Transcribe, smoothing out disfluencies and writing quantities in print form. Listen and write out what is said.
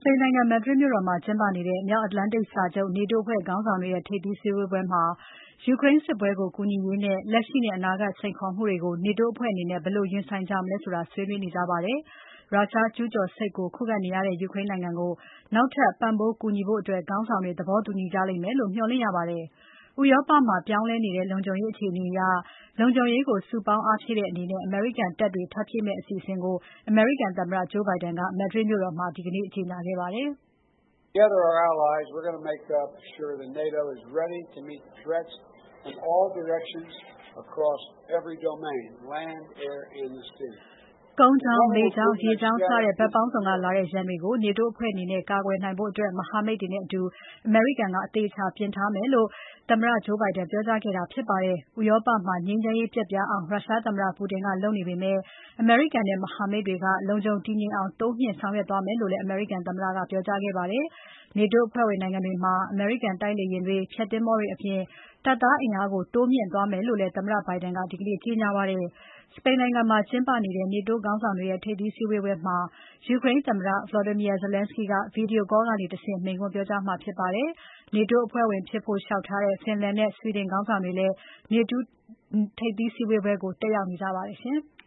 ပိန်နိုင်ငံ Madrid မြို့တော်မှာကျင်းပနေတဲ့ မြောက်အတ္တလန်တိတ်စာချုပ် NATO အဖွဲ့ခေါင်းဆောင်တွေရဲ့ ထိပ်သီးစည်းဝေးပွဲမှာ ယူကရိန်းစစ်ပွဲကို ကူညီရေးနဲ့ လက်ရှိနဲ့ အနာဂတ်စိန်ခေါ်မှုတွေကို NATO အဖွဲ့အနေနဲ့ ဘယ်လိုရင်ဆိုင်ကြမလဲဆိုတာ ဆွေးနွေးနေကြပါတယ်။ ရုရှားကျူးကျော်စစ်ကို ခုခံနေရတဲ့ ယူကရိန်းနိုင်ငံကို နောက်ထပ်ပံ့ပိုးကူညီဖို့ ခေါင်းဆောင်တွေ သဘောတူညီကြလိမ့်မယ်လို့ မျှော်လင့်ရပါတယ်။ ဥရောပမှာ ပြောင်းလဲနေတဲ့ လုံခြုံရေးအခြေအနေအရ လုံခြုံရေးကို စုပေါင်းအားဖြည့်တဲ့အနေနဲ့ အမေရိကန်တပ်တွေ ထပ်ဖြည့်မယ့်အစီအစဉ်ကို အမေရိကန်သမ္မတ Joe Biden က Madrid မြို့တော်မှာ ဒီနေ့ ကြေညာခဲ့ပါတယ်။ Together, our allies, we're going to make sure that NATO is ready to meet threats in all directions across every domain, land, air, and the sea. ကုန်းကြောင်း၊ လေကြောင်း၊ ရေကြောင်းစတဲ့ဘက်ပေါင်းစုံကလာတဲ့ရန်တွေကို NATO အဖွဲ့အနေနဲ့ကာကွယ်နိုင်ဖို့ မဟာမိတ်တွေနဲ့အတူ အမေရိကန်က အသေအချာပြင်ထားမယ်လို့ သမ္မတ Joe Biden ပြောကြားခဲ့တာဖြစ်ပါတယ်။ ဥရောပမှာ ငြိမ်းချမ်းရေးပျက်ပြားအောင် ရုရှားသမ္မတ Putin ကလုပ်နေပေမဲ့ အမေရိကန်နဲ့ မဟာမိတ်တွေက လုံခြုံတည်ငြိမ်အောင် တိုးမြှင့်ဆောင်ရွက်သွားမယ်လို့လည်း အမေရိကန်သမ္မတက ပြောကြားခဲ့ပါတယ်။ NATO အဖွဲ့ဝင်နိုင်ငံတွေမှာ အမေရိကန်တိုက်လေယာဉ်တွေ၊ ဖျက်သင်္ဘောတွေအပြင် တပ်သားအင်အားကို တိုးမြှင့်သွားမယ်လို့လည်း သမ္မတ Biden ကဒီနေ့ ကြေညာပါတယ်။ စပိန်နိုင်ငံမှာကျင်းပနေတဲ့ NATO ခေါင်းဆောင်တွေရဲ့ ထိပ်သီးစည်းဝေးပွဲမှာ ယူကရိန်းသမ္မတ Volodymyr Zelenskyy က Video call ကနေတဆင့် မိန့်ခွန်းပြောကြားမှာဖြစ်ပါတယ်။ NATO အဖွဲ့ဝင်ဖြစ်ဖို့ လျှောက်ထားတဲ့ Finland နဲ့ Sweden ခေါင်းဆောင်တွေလည်း NATO ထိပ်သီးစည်းဝေးပွဲကို တက်ရောက်နေကြပါတယ်ရှင်။